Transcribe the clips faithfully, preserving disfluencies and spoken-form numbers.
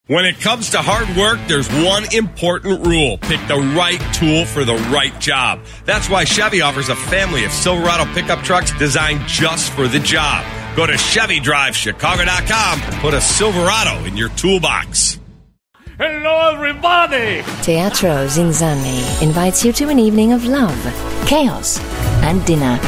When it comes to hard work, there's one important rule. Pick the right tool for the right job. That's why Chevy offers a family of Silverado pickup trucks designed just for the job. Go to Chevy Drive Chicago dot com and put a Silverado in your toolbox. Hello, everybody! Teatro Zinzanni invites you to an evening of love, chaos, and dinner.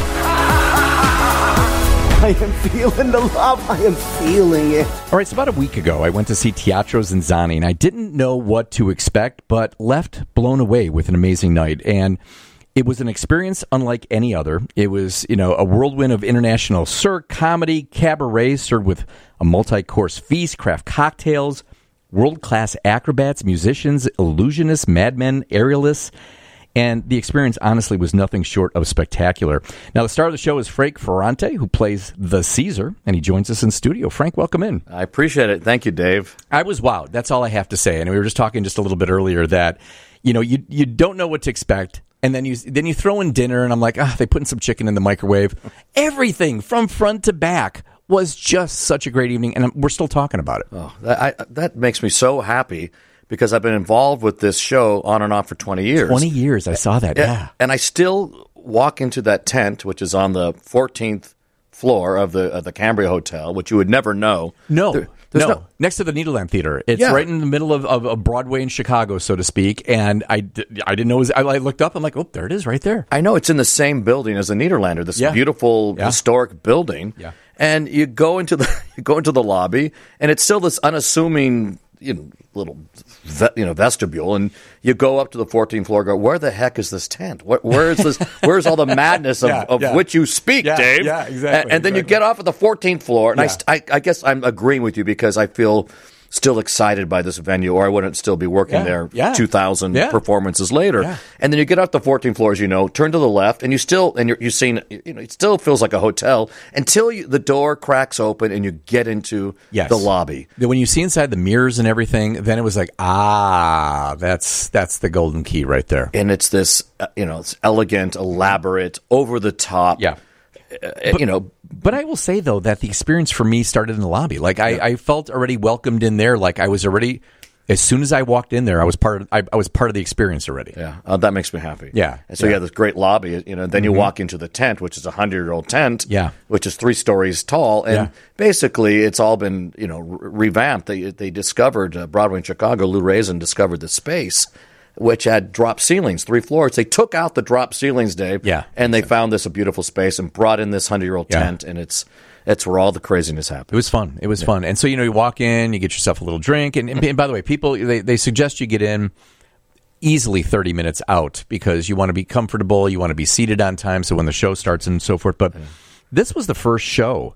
I am feeling the love. I am feeling it. All right, so about a week ago, I went to see Teatro Zinzanni, and I didn't know what to expect, but left blown away with an amazing night. And it was an experience unlike any other. It was, you know, a whirlwind of international cirque, comedy, cabaret, served with a multi-course feast, craft cocktails, world-class acrobats, musicians, illusionists, madmen, aerialists. And the experience, honestly, was nothing short of spectacular. Now, the star of the show is Frank Ferrante, who plays the Caesar, and he joins us in studio. Frank, welcome in. I appreciate it. Thank you, Dave. I was wowed. That's all I have to say. And we were just talking just a little bit earlier that, you know, you you don't know what to expect. And then you then you throw in dinner, and I'm like, ah, they put in some chicken in the microwave. Everything from front to back was just such a great evening, and we're still talking about it. Oh, that, I, that makes me so happy. Because I've been involved with this show on and off for twenty years. twenty years, I saw that, yeah. And I still walk into that tent, which is on the fourteenth floor of the of the Cambria Hotel, which you would never know. No, there, no. no. Next to the Nederland Theater. It's yeah. right in the middle of, of, of Broadway in Chicago, so to speak. And I, I didn't know. It was, I, I looked up, I'm like, oh, there it is right there. I know it's in the same building as the Nederlander, this yeah. beautiful yeah. historic building. Yeah. And you go into the you go into the lobby, and it's still this unassuming, you know, little ve- you know vestibule, and you go up to the fourteenth floor. Go, where the heck is this tent? Where, where is this? Where's all the madness of, yeah, of yeah. which you speak, yeah, Dave? Yeah, exactly. And, and then exactly. you get off at the fourteenth floor, and yeah. I, I, I guess I'm agreeing with you because I feel still excited by this venue, or I wouldn't still be working yeah, there yeah. two thousand yeah. performances later. Yeah. And then you get up the fourteenth floor, as you know, turn to the left, and you still and you're you seen you know it still feels like a hotel until you, the door cracks open and you get into yes. the lobby. When you see inside the mirrors and everything, then it was like, ah, that's that's the golden key right there. And it's this uh, you know it's elegant, elaborate, over the top. Yeah. Uh, but, you know, but I will say though that the experience for me started in the lobby. Like I, yeah. I felt already welcomed in there. Like I was already, as soon as I walked in there, I was part of. I, I was part of the experience already. Yeah, uh, that makes me happy. Yeah, and so yeah. you have this great lobby. You know, then you mm-hmm. walk into the tent, which is a hundred-year-old tent. Yeah. which is three stories tall, and yeah. basically it's all been you know re- revamped. They they discovered uh, Broadway in Chicago. Lou Raisin discovered the space, which had drop ceilings, three floors. They took out the drop ceilings, Dave, yeah, and they found this a beautiful space and brought in this hundred-year-old yeah. tent, and it's it's where all the craziness happened. It was fun. It was yeah. fun. And so, you know, you walk in, you get yourself a little drink, and, and, and by the way, people, they, they suggest you get in easily thirty minutes out because you want to be comfortable, you want to be seated on time, so when the show starts and so forth. But yeah. this was the first show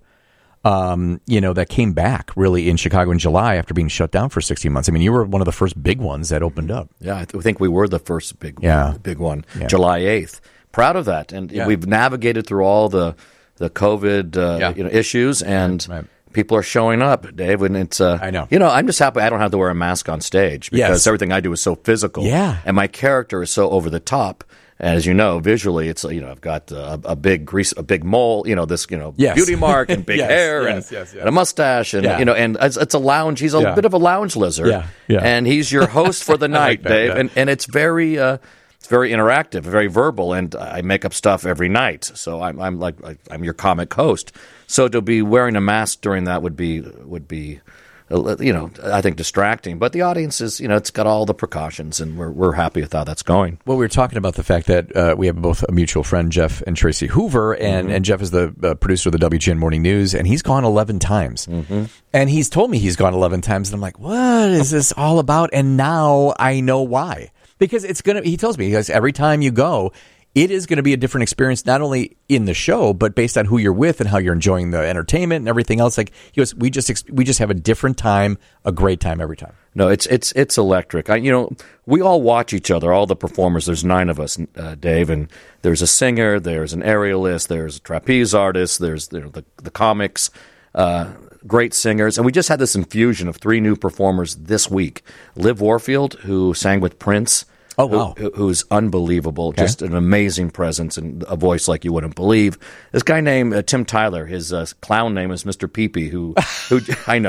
Um, you know, that came back really in Chicago in July after being shut down for sixteen months. I mean, you were one of the first big ones that opened up. Yeah, I th- think we were the first big, yeah. big one, yeah. July eighth. Proud of that, and yeah. we've navigated through all the the COVID uh, yeah. you know, issues, and right, right. people are showing up, Dave. And it's uh, I know, you know, I'm just happy I don't have to wear a mask on stage because yes. everything I do is so physical, yeah, and my character is so over the top. And as you know, visually, it's you know I've got a, a big grease, a big mole, you know this you know yes. beauty mark and big yes, hair yes, and, yes, yes. and a mustache and yeah. you know and it's, it's a lounge. He's a yeah. bit of a lounge lizard, yeah. Yeah. and he's your host for the night, like that, Dave. yeah. And and it's very uh, it's very interactive, very verbal, and I make up stuff every night. So I'm I'm like I'm your comic host. So to be wearing a mask during that would be would be. You know, I think distracting, but the audience is, you know, it's got all the precautions, and we're we're happy with how that's going. Well, we were talking about the fact that uh, we have both a mutual friend, Jeff and Tracy Hoover, and, mm-hmm. and Jeff is the uh, producer of the W G N Morning News, and he's gone eleven times. Mm-hmm. And he's told me he's gone eleven times, and I'm like, what is this all about? And now I know why. Because it's going to, he tells me, he goes, every time you go, it is going to be a different experience, not only in the show, but based on who you're with and how you're enjoying the entertainment and everything else. Like he goes, we just we just have a different time, a great time every time. No, it's it's it's electric. I, you know, we all watch each other, all the performers. There's nine of us, uh, Dave, and there's a singer, there's an aerialist, there's a trapeze artist, there's you know, the the comics, uh, great singers, and we just had this infusion of three new performers this week. Liv Warfield, who sang with Prince. Oh, wow. Who, who's unbelievable. Okay. Just an amazing presence and a voice like you wouldn't believe. This guy named uh, Tim Tyler, his uh, clown name is Mister Peepee, who, who I know.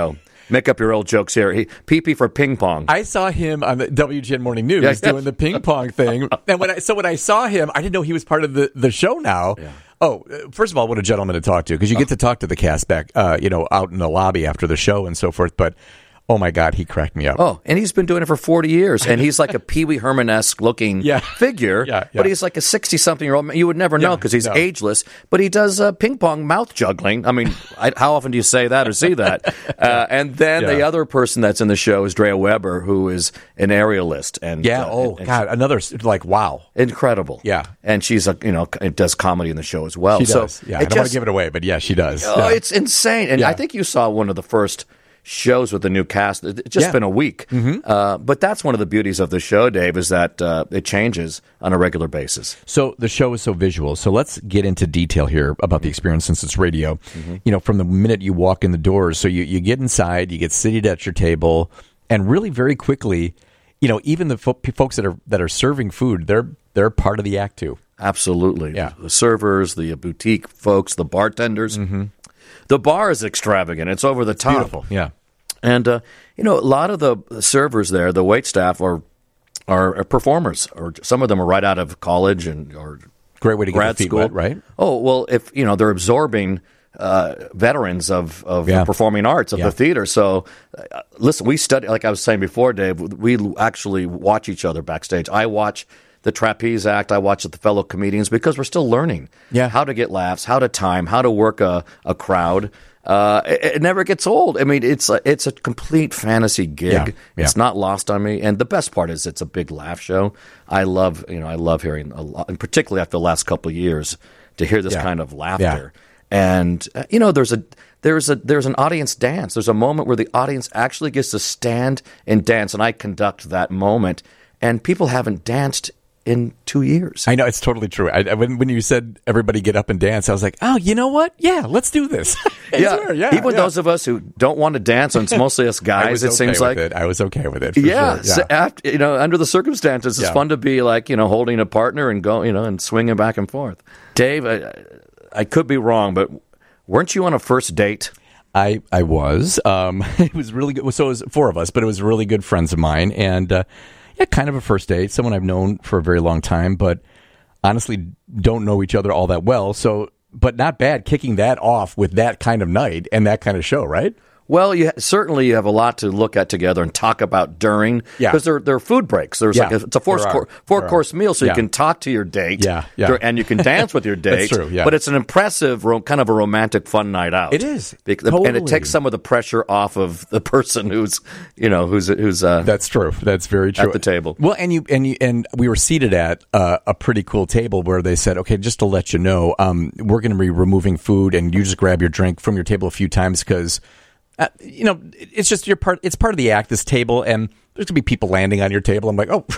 make up your old jokes here. He, pee-pee for ping pong. I saw him on the W G N Morning News Yeah, yeah. doing the ping pong thing. And when I, so when I saw him, I didn't know he was part of the, the show now. Yeah. Oh, first of all, what a gentleman to talk to, because you get to talk to the cast back, uh, you know, out in the lobby after the show and so forth. But oh my God, he cracked me up. Oh, and he's been doing it for forty years, and he's like a Pee Wee Herman-esque looking Yeah. figure, Yeah, yeah. but he's like a sixty-something-year-old man. You would never know Yeah, because he's no. ageless, but he does uh, ping-pong mouth juggling. I mean, I, how often do you say that or see that? Uh, and then Yeah. the other person that's in the show is Drea Weber, who is an aerialist. And Yeah. uh, Oh and- and God, another like wow. incredible. Yeah. And she's a, you know, does comedy in the show as well. She so does. Yeah, I it don't want just- to give it away, but yeah, she does. Oh, Yeah. it's insane. And Yeah. I think you saw one of the first shows with the new cast. It's just Yeah. Mm-hmm. been a week. Uh, but that's one of the beauties of the show, Dave, is that uh, it changes on a regular basis. So the show is so visual. So let's get into detail here about the experience since it's radio. Mm-hmm. You know, from the minute you walk in the doors, so you, you get inside, you get seated at your table, and really very quickly, you know, even the fo- folks that are that are serving food, they're they're part of the act too. Absolutely. Yeah. The servers, the boutique folks, the bartenders. The bar is extravagant. It's over the top. Beautiful. Yeah. And, uh, you know, a lot of the servers there, the wait staff, are, are are performers, or some of them are right out of college and or Great way to get grad the feet school, wet, right? Oh, well, if, you know, they're absorbing uh, veterans of, of Yeah. performing arts, of Yeah. the theater. So, uh, listen, we study, like I was saying before, Dave, we actually watch each other backstage. I watch the Trapeze Act. I watch the fellow comedians because we're still learning Yeah. how to get laughs, how to time, how to work a, a crowd. Uh, it, it never gets old. I mean, it's a, it's a complete fantasy gig. Yeah, yeah. It's not lost on me. And the best part is it's a big laugh show. I love, you know, I love hearing a lot, and particularly after the last couple of years, to hear this Yeah. kind of laughter. And uh, you know, there's a there's a there's an audience dance. There's a moment where the audience actually gets to stand and dance, and I conduct that moment. And people haven't danced in two years. I know, it's totally true. I, I- when when you said everybody get up and dance, I was like, oh, you know what? Yeah, let's do this. I yeah, swear, yeah, even yeah. those of us who don't want to dance, and it's mostly us I guys. was It okay seems with like it. I was okay with it. For yeah, sure. so after, you know, under the circumstances, it's Yeah. fun to be like, you know, holding a partner and go, you know, and swinging back and forth. Dave, I, I could be wrong, but weren't you on a first date? I, I was. Um, it was really good. So it was four of us, but it was really good friends of mine. And uh, yeah, kind of a first date. Someone I've known for a very long time, but honestly don't know each other all that well. So, but not bad kicking that off with that kind of night and that kind of show, right? Well, you certainly you have a lot to look at together and talk about during, Yeah. because there, there are food breaks. There's Yeah, like a, it's a four there are. cour- four There are. course meal, so Yeah. you can talk to your date, Yeah, yeah. dur- and you can dance with your date. That's true, yeah. But it's an impressive, ro- kind of a romantic, fun night out. It is. Bec- and Totally. it takes some of the pressure off of the person who's, you know, who's who's uh, That's true. That's very true. At the table. Well, and you and you and we were seated at uh, a pretty cool table where they said, "Okay, just to let you know, um, we're going to be removing food, and you just grab your drink from your table a few times because, uh, you know, it's just your part. It's part of the act. This table, and there's going to be people landing on your table. I'm like, oh,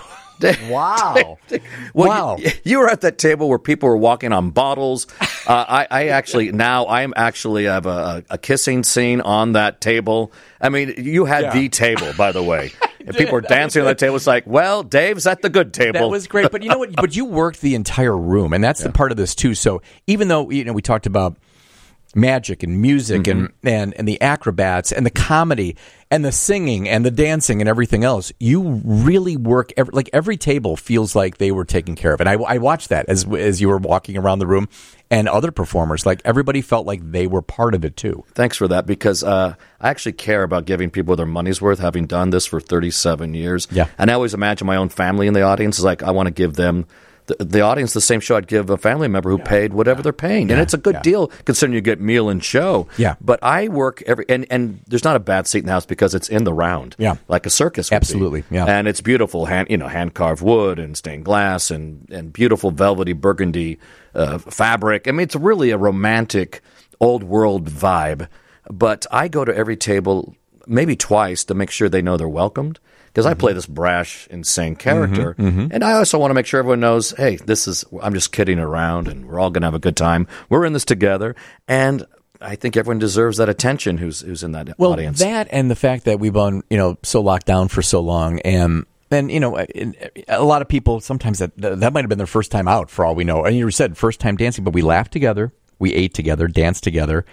Wow. Well, wow. you, you were at that table where people were walking on bottles. Uh, I, I actually now I am actually have a, a kissing scene on that table. I mean, you had Yeah. the table, by the way. And people were dancing on that table. It's like, well, Dave's at the good table. That was great. But you know what? But you worked the entire room, and that's the part of this too. So even though you know we talked about magic and music Mm-hmm. and, and and the acrobats and the comedy and the singing and the dancing and everything else, you really work every, like every table feels like they were taken care of. And I, I watched that as as you were walking around the room, and other performers, like everybody felt like they were part of it too. Thanks for that, because uh, I actually care about giving people their money's worth, having done this for thirty-seven years. Yeah. And I always imagine my own family in the audience is like, I want to give them, the, the audience, the same show I'd give a family member who paid whatever they're paying. And it's a good yeah. deal considering you get meal and show. Yeah. But I work every, and, and there's not a bad seat in the house because it's in the round. Yeah. Like a circus would be. Absolutely, yeah. And it's beautiful, hand, you know, hand carved wood and stained glass and, and beautiful velvety burgundy uh, fabric. I mean, it's really a romantic old world vibe. But I go to every table maybe twice to make sure they know they're welcomed. Because I play this brash, insane character. And I also want to make sure everyone knows, hey, this is, I'm just kidding around and we're all going to have a good time. We're in this together. And I think everyone deserves that attention who's who's in that Well, audience. that and the fact that we've been, you know, so locked down for so long, and then you know, a lot of people sometimes that that might have been their first time out for all we know. And you said first time dancing, but we laughed together, we ate together, danced together.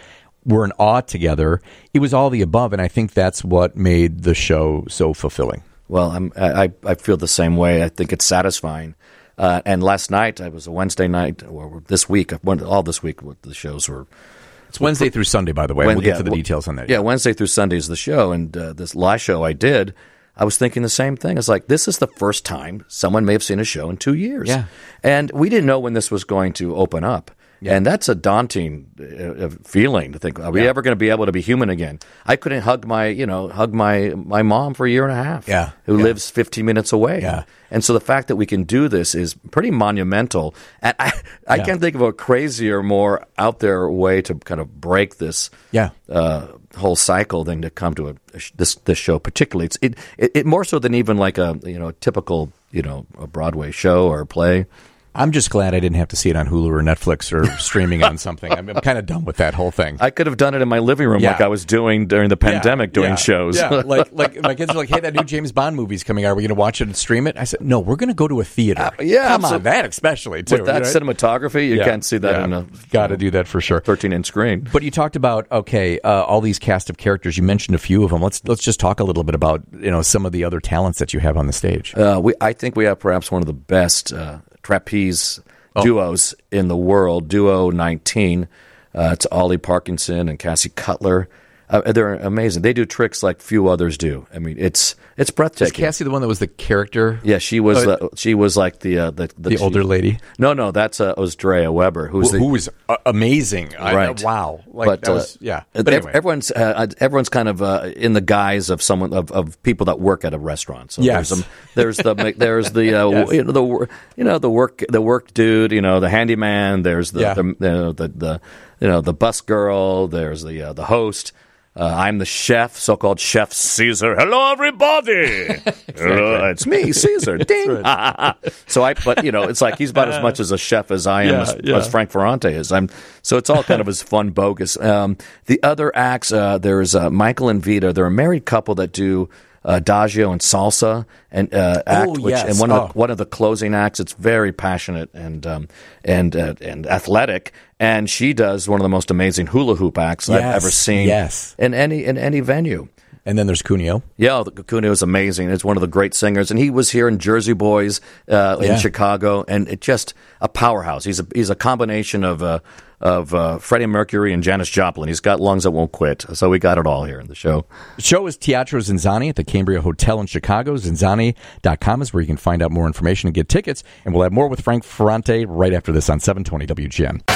were in awe together. It was all the above, and I think that's what made the show so fulfilling. Well, I'm, I I feel the same way. I think it's satisfying. Uh, and last night, it was a Wednesday night, or this week, all this week, the shows were. It's Wednesday through Sunday, by the way. When, we'll get yeah, to the details on that. Yeah, Wednesday through Sunday is the show, and uh, this last show I did, I was thinking the same thing. It's like, this is the first time someone may have seen a show in two years. Yeah. And we didn't know when this was going to open up. Yeah. And that's a daunting uh, feeling to think, are we yeah. ever going to be able to be human again? I couldn't hug my, you know, hug my, my mom for a year and a half, yeah. who yeah. lives fifteen minutes away. Yeah. And so the fact that we can do this is pretty monumental. And I, I yeah. can't think of a crazier, more out there way to kind of break this yeah. uh, whole cycle than to come to a, a this this show particularly. It's it, it, it more so than even like a you know a typical you know a Broadway show or a play. I'm just glad I didn't have to see it on Hulu or Netflix or streaming on something. I'm, I'm kind of done with that whole thing. I could have done it in my living room yeah. like I was doing during the pandemic, yeah. doing yeah. shows. Yeah, like like my kids are like, "Hey, that new James Bond movie's coming out. Are we going to watch it and stream it?" I said, "No, we're going to go to a theater." Uh, yeah, come so, on, that especially too. With that right? cinematography, you yeah. can't see that yeah. in a got to do that for sure. thirteen inch screen. But you talked about okay, uh, all these cast of characters. You mentioned a few of them. Let's let's just talk a little bit about you know some of the other talents that you have on the stage. Uh, we I think we have perhaps one of the best uh, trapeze. Oh. Duos in the world, Duo nineteen. Uh, it's Ollie Parkinson and Cassie Cutler. Uh, they're amazing. They do tricks like few others do. I mean, it's it's breathtaking. Is Cassie the one that was the character? Yeah, she was. Oh, uh, she was like the uh, the, the, the older lady. No, no, that's uh, was Drea Weber, who's who, the, who was uh, amazing. Right? I, wow. Like, but that was, uh, yeah. But anyway. everyone's uh, everyone's kind of uh, in the guise of someone of, of people that work at a restaurant. So yes. there's, um, there's the there's the uh, yes. you know the you know the work the work dude. You know the handyman. There's the yeah. the, the, the the you know the bus girl. There's the uh, the host. Uh, I'm the chef, so-called Chef Caesar. Hello, everybody. exactly. Hello, it's me, Caesar. Ding. Right. So I, but you know, it's like he's about as much as a chef as I am, yeah, as, yeah. as Frank Ferrante is. I'm so it's all kind of as fun, bogus. Um, the other acts, uh, there's uh, Michael and Vita. They're a married couple that do. Uh, Adagio and salsa and uh, act, oh, which yes. and one of oh. the, one of the closing acts. It's very passionate and um, and uh, and athletic, and she does one of the most amazing hula hoop acts yes. I've ever seen. Yes. in any in any venue. And then there's Cuneo. Yeah, Cuneo is amazing. It's one of the great singers, and he was here in Jersey Boys uh, in yeah. Chicago, and it's just a powerhouse. He's a he's a combination of uh, of uh, Freddie Mercury and Janis Joplin. He's got lungs that won't quit, so we got it all here in the show. The show is Teatro Zinzanni at the Cambria Hotel in Chicago. Zinzanni dot com is where you can find out more information and get tickets. And we'll have more with Frank Ferrante right after this on seven twenty W G N.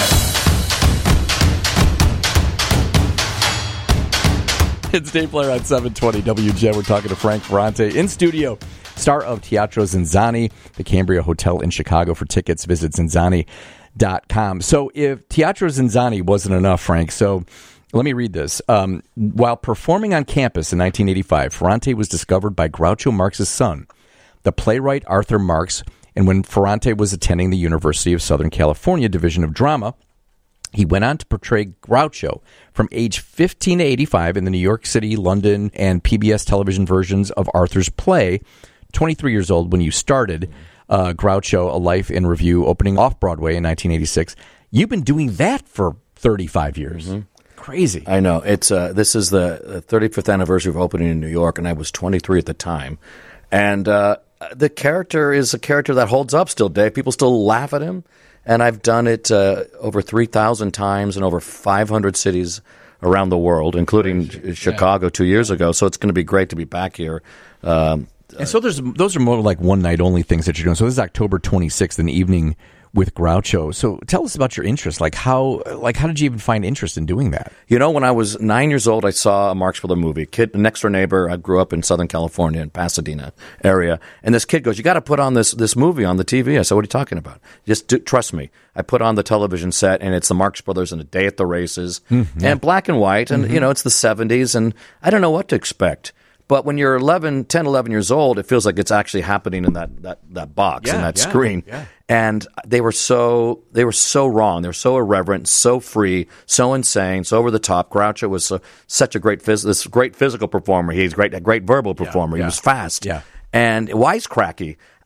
It's Dave Blair on seven twenty W G N. We're talking to Frank Ferrante in studio, star of Teatro Zinzanni, the Cambria Hotel in Chicago. For tickets, visit Zinzanni dot com. So if Teatro Zinzanni wasn't enough, Frank, so let me read this. Um, while performing on campus in nineteen eighty-five, Ferrante was discovered by Groucho Marx's son, the playwright Arthur Marx, and when Ferrante was attending the University of Southern California Division of Drama, he went on to portray Groucho from age fifteen to eighty-five in the New York City, London, and P B S television versions of Arthur's play. twenty-three years old when you started uh, Groucho, A Life in Review, opening off-Broadway in nineteen eighty-six. You've been doing that for thirty-five years. Mm-hmm. Crazy. I know. It's uh, this is the thirty-fifth anniversary of opening in New York, and I was twenty-three at the time. And uh, the character is a character that holds up still, Dave. People still laugh at him. And I've done it uh, over three thousand times in over five hundred cities around the world, including yeah. Chicago two years ago. So it's going to be great to be back here. Um, and so there's those are more like one-night-only things that you're doing. So this is October twenty-sixth, an evening with Groucho. So tell us about your interest. Like how like how did you even find interest in doing that? You know, when I was nine years old, I saw a Marx Brothers movie. Kid, next door neighbor. I grew up in Southern California, in Pasadena area, and this kid goes, "You got to put on this this movie on the T V." I said, "What are you talking about?" Just do, trust me. I put on the television set, and it's the Marx Brothers and A Day at the Races, mm-hmm. and black and white, and mm-hmm. you know, it's the seventies, and I don't know what to expect. But when you're eleven, ten, eleven years old, it feels like it's actually happening in that, that, that box, yeah, in that yeah, screen. Yeah. And they were so they were so wrong. They were so irreverent, so free, so insane, so over the top. Groucho was so, such a great phys- this great physical performer. He's great, a great verbal performer. Yeah, yeah. He was fast, yeah. and wisecracky.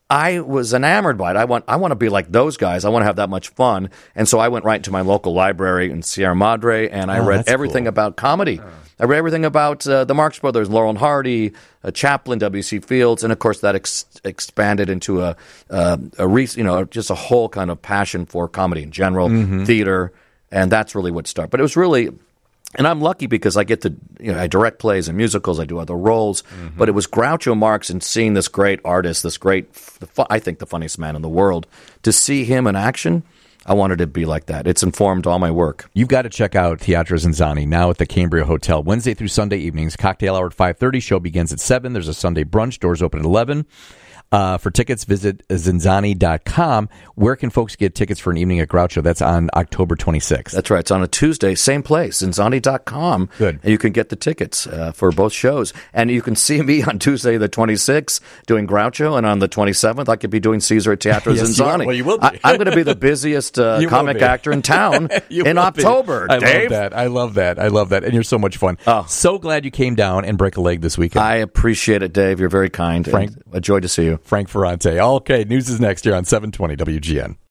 I was enamored by it. I want I want to be like those guys. I want to have that much fun. And so I went right to my local library in Sierra Madre, and I Oh, read that's everything cool. about comedy. I read everything about uh, the Marx Brothers, Laurel and Hardy, uh, Chaplin, W C. Fields, and of course that ex- expanded into a, uh, a re- you know just a whole kind of passion for comedy in general, Mm-hmm. theater, and that's really what started. But it was really. And I'm lucky because I get to, you know, I direct plays and musicals, I do other roles, Mm-hmm. but it was Groucho Marx and seeing this great artist, this great, the fu- I think the funniest man in the world, to see him in action, I wanted to be like that. It's informed all my work. You've got to check out Teatro Zinzani now at the Cambria Hotel. Wednesday through Sunday evenings. Cocktail hour at five thirty. Show begins at seven. There's a Sunday brunch. Doors open at eleven. Uh, for tickets, visit zinzani dot com. Where can folks get tickets for an evening at Groucho? That's on October twenty-sixth. That's right. It's on a Tuesday, same place, zinzani dot com. Good. And you can get the tickets uh, for both shows. And you can see me on Tuesday the twenty-sixth doing Groucho, and on the twenty-seventh I could be doing Caesar at Teatro Yes, you are. Zinzani. Well, you will be. I, I'm going to be the busiest uh, You will comic be. actor in town You in will be. October, I Dave. love that. I love that. I love that. And you're so much fun. Oh. So glad you came down and break a leg this weekend. I appreciate it, Dave. You're very kind. Frank- And a joy to see you. Frank Ferrante. Okay, news is next here on seven twenty W G N.